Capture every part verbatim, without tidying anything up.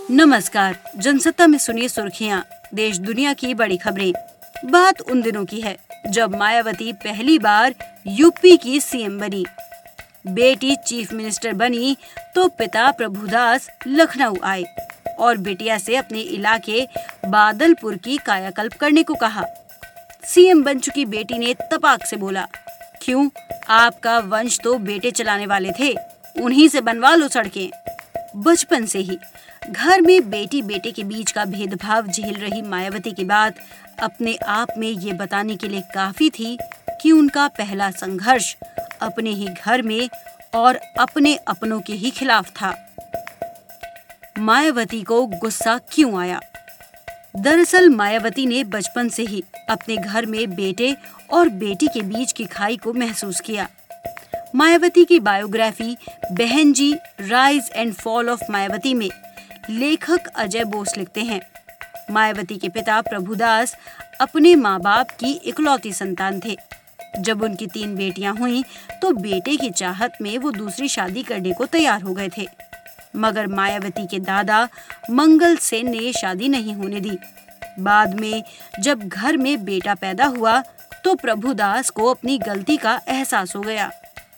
नमस्कार। जनसत्ता में सुनिए सुर्खियां, देश दुनिया की बड़ी खबरें। बात उन दिनों की है जब मायावती पहली बार यूपी की सीएम बनी। बेटी चीफ मिनिस्टर बनी तो पिता प्रभुदास लखनऊ आए और बिटिया से अपने इलाके बादलपुर की कायाकल्प करने को कहा। सीएम बन चुकी बेटी ने तपाक से बोला, क्यों, आपका वंश तो बेटे चलाने वाले थे, उन्हीं से बनवा लो सड़कें। बचपन से ही घर में बेटी बेटे के बीच का भेदभाव झेल रही मायावती की बात अपने आप में ये बताने के लिए काफी थी कि उनका पहला संघर्ष अपने ही घर में और अपने अपनों के ही खिलाफ था। मायावती को गुस्सा क्यों आया? दरअसल मायावती ने बचपन से ही अपने घर में बेटे और बेटी के बीच की खाई को महसूस किया। मायावती की biography Behen ji rise and fall of Mayawati में लेखक अजय बोस लिखते हैं, मायावती के पिता प्रभुदास अपने माँ बाप की इकलौती संतान थे। जब उनकी तीन बेटियां हुईं तो बेटे की चाहत में वो दूसरी शादी करने को तैयार हो गए थे, मगर मायावती के दादा मंगल सेन ने शादी नहीं होने दी। बाद में जब घर में बेटा पैदा हुआ तो प्रभुदास को अपनी गलती का एहसास हो गया।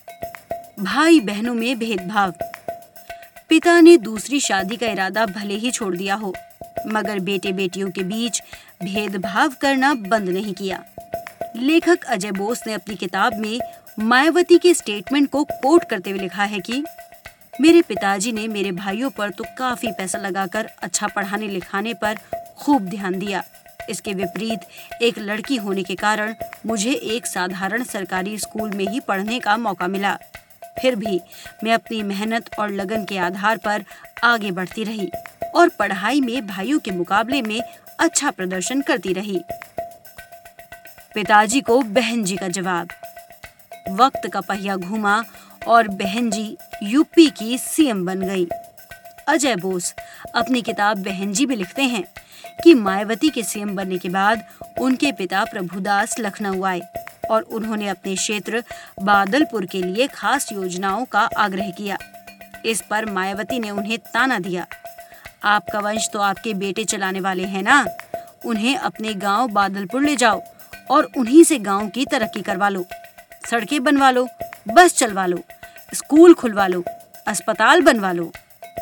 भाई बहनों में भेदभाव। पिता ने दूसरी शादी का इरादा भले ही छोड़ दिया हो, मगर बेटे बेटियों के बीच भेदभाव करना बंद नहीं किया। लेखक अजय बोस ने अपनी किताब में मायावती के स्टेटमेंट को कोट करते हुए लिखा है कि मेरे पिताजी ने मेरे भाइयों पर तो काफी पैसा लगाकर अच्छा पढ़ाने लिखाने पर खूब ध्यान दिया। इसके विपरीत एक लड़की होने के कारण मुझे एक साधारण सरकारी स्कूल में ही पढ़ने का मौका मिला। फिर भी मैं अपनी मेहनत और लगन के आधार पर आगे बढ़ती रही और पढ़ाई में भाइयों के मुकाबले में अच्छा प्रदर्शन करती रही। पिताजी को बहन जी का जवाब। वक्त का पहिया घूमा और बहन जी यूपी की सीएम बन गई। अजय बोस अपनी किताब बहन जी में लिखते हैं कि मायावती के सीएम बनने के बाद उनके पिता प्रभुदास लखनऊ आए और उन्होंने अपने क्षेत्र बादलपुर के लिए खास योजनाओं का आग्रह किया। इस पर मायावती ने उन्हें ताना दिया, आपका वंश तो आपके बेटे चलाने वाले हैं ना, उन्हें अपने गांव बादलपुर ले जाओ और उन्हीं से गांव की तरक्की करवा लो, सड़कें बनवा लो, बस चलवा लो, स्कूल खुलवा लो, अस्पताल बनवा लो।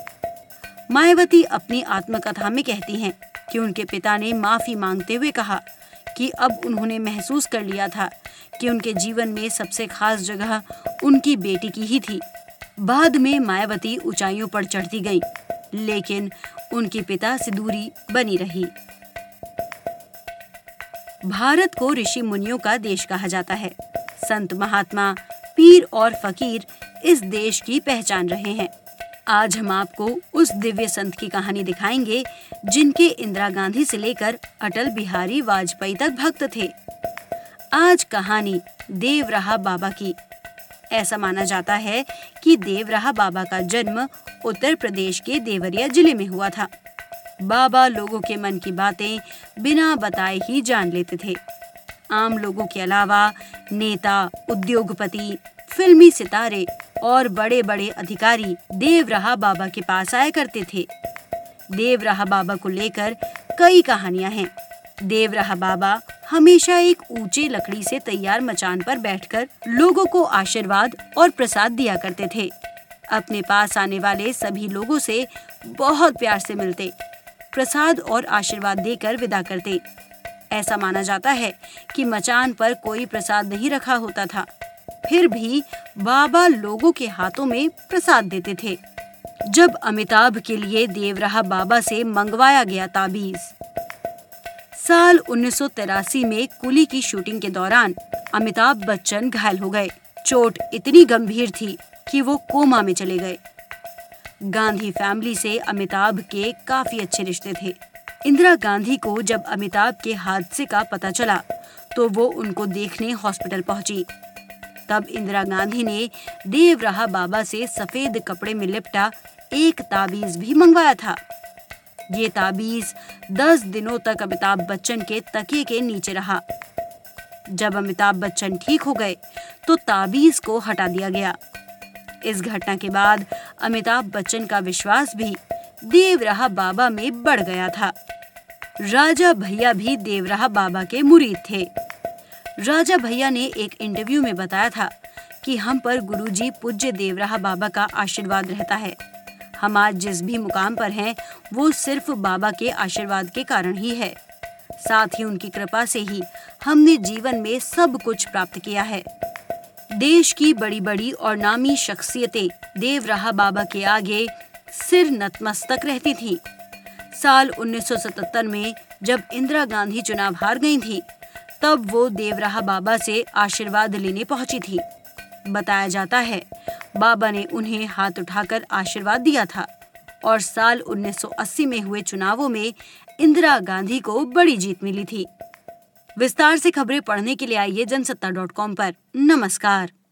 मायावती अपनी आत्मकथा में कहती हैं कि उनके पिता ने माफी मांगते हुए कहा कि अब उन्होंने महसूस कर लिया था कि उनके जीवन में सबसे खास जगह उनकी बेटी की ही थी। बाद में मायावती ऊंचाइयों पर चढ़ती गई, लेकिन उनके पिता से दूरी बनी रही। भारत को ऋषि मुनियों का देश कहा जाता है। संत महात्मा, पीर और फकीर इस देश की पहचान रहे हैं। आज हम आपको उस दिव्य संत की कहानी दिखाएंगे जिनके इंदिरा गांधी से लेकर अटल बिहारी वाजपेयी तक भक्त थे। आज कहानी देवराहा बाबा की। ऐसा माना जाता है कि देवराहा बाबा का जन्म उत्तर प्रदेश के देवरिया जिले में हुआ था। बाबा लोगों के मन की बातें बिना बताए ही जान लेते थे। आम लोगों के अलावा नेता, उद्योगपति, फिल्मी सितारे और बड़े बड़े अधिकारी देवराहा बाबा के पास आया करते थे। देवराहा बाबा को लेकर कई कहानियां हैं। देवराहा बाबा हमेशा एक ऊंचे लकड़ी से तैयार मचान पर बैठकर लोगों को आशीर्वाद और प्रसाद दिया करते थे। अपने पास आने वाले सभी लोगों से बहुत प्यार से मिलते, प्रसाद और आशीर्वाद देकर विदा करते। ऐसा माना जाता है कि मचान पर कोई प्रसाद नहीं रखा होता था, फिर भी बाबा लोगों के हाथों में प्रसाद देते थे। जब अमिताभ के लिए देवराहा बाबा से मंगवाया गया ताबीज। साल उन्नीस सौ तिरासी में कुली की शूटिंग के दौरान अमिताभ बच्चन घायल हो गए। चोट इतनी गंभीर थी कि वो कोमा में चले गए। गांधी फैमिली से अमिताभ के काफी अच्छे रिश्ते थे। इंदिरा गांधी को जब अमिताभ के हादसे का पता चला तो वो उनको देखने हॉस्पिटल पहुंची। तब इंदिरा गांधी ने देवराहा बाबा से सफेद कपड़े में लिपटा एक ताबीज भी मंगवाया था। ये ताबीज दस दिनों तक अमिताभ बच्चन के तकिए के नीचे रहा। जब अमिताभ बच्चन ठीक हो गए तो ताबीज को हटा दिया गया। इस घटना के बाद अमिताभ बच्चन का विश्वास भी देवराहा बाबा में बढ़ गया था। राजा भैया भी देवराहा बाबा के मुरीद थे। राजा भैया ने एक इंटरव्यू में बताया था कि हम पर गुरुजी पूज्य देवराहा बाबा का आशीर्वाद रहता है। हम आज जिस भी मुकाम पर हैं, वो सिर्फ बाबा के आशीर्वाद के कारण ही है। साथ ही उनकी कृपा से ही हमने जीवन में सब कुछ प्राप्त किया है। देश की बड़ी बड़ी और नामी शख्सियतें देवराहा बाबा के आगे सिर नतमस्तक रहती थीं। साल उन्नीस सौ सतहत्तर में जब इंदिरा गांधी चुनाव हार गई थी, तब वो देवराहा बाबा से आशीर्वाद लेने पहुंची थी। बताया जाता है बाबा ने उन्हें हाथ उठाकर आशीर्वाद दिया था और साल उन्नीस सौ अस्सी में हुए चुनावों में इंदिरा गांधी को बड़ी जीत मिली थी। विस्तार से खबरें पढ़ने के लिए आइए जनसत्ता डॉट कॉम पर। नमस्कार।